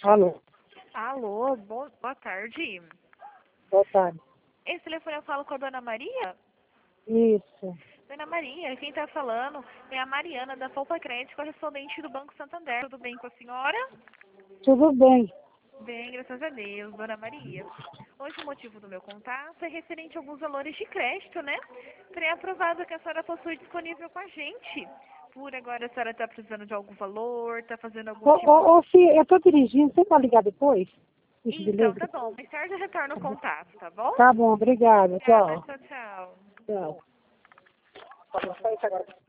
Alô, Alô, boa tarde. boa tarde. Esse telefone eu falo com a Dona Maria? Isso, Dona Maria, quem tá falando é a Mariana da Poupa Crédito, correspondente do Banco Santander. Tudo bem com a senhora? tudo bem. Bem, graças a Deus, Dona Maria. Hoje o motivo do meu contato é referente a alguns valores de crédito, né? Pré-aprovado que a senhora possui disponível com a gente. Por agora a senhora está precisando de algum valor, está fazendo algum tipo... Se eu tô dirigindo, você pode ligar depois? Isso, Então, tá beleza? bom. Mais tarde eu retorno o contato, tá bom? Tá bom, obrigada. Obrigada, Tchau. tchau, tchau. Tchau.